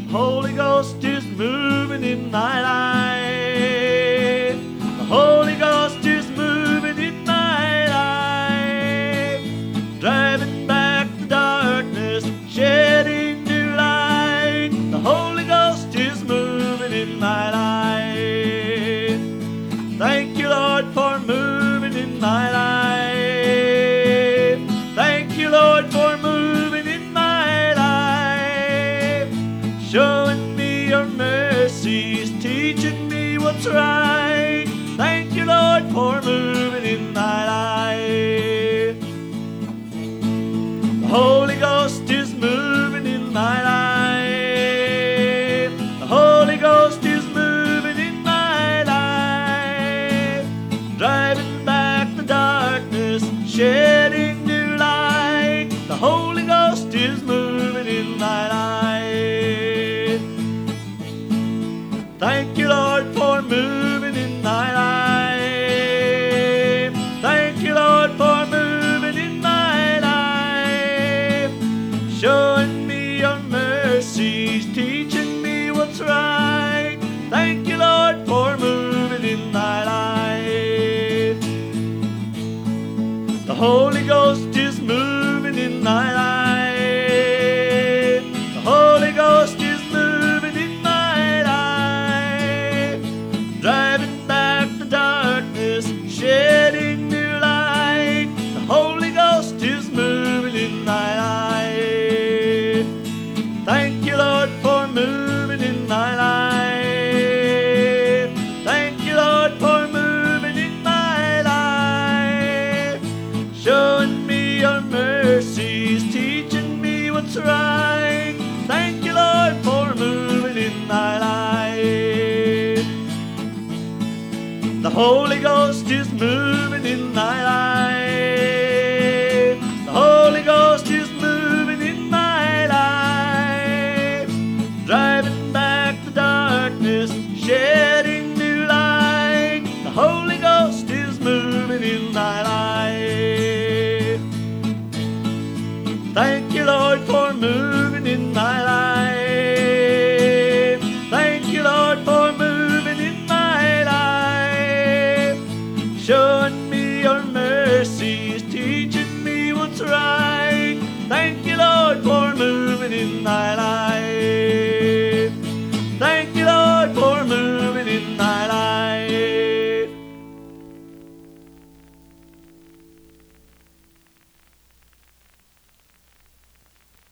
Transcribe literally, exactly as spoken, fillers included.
Holy Ghost is moving in my life. The Holy Ghost is moving in my life. Driving back the darkness, shedding new light. The Holy Ghost is moving in my life. Thank you, Lord, for moving in my life. Thank you, Lord, for moving in my life. Showing me your mercies, teaching me what's right. Thank you, Lord, for moving in my life. The Holy Ghost is moving in my life. The Holy Ghost is moving in my life. Driving back the darkness, shedding new light. The Holy Ghost is moving in my life. Thank you, Lord, for moving in my life. Thank you, Lord, for moving in my life. Showing me your mercies, teaching me what's right. Thank you, Lord, for moving in my life. The Holy Ghost is moving in my life. The Holy Ghost is moving in my life. Driving back the darkness, shedding new light. The Holy Ghost is moving in my life. Thank you, Lord, for moving in my life. Thank you, Lord, for moving in my life. Showing me your mercies, teaching me what's right. Thank you, Lord, for moving in my life. The Holy Ghost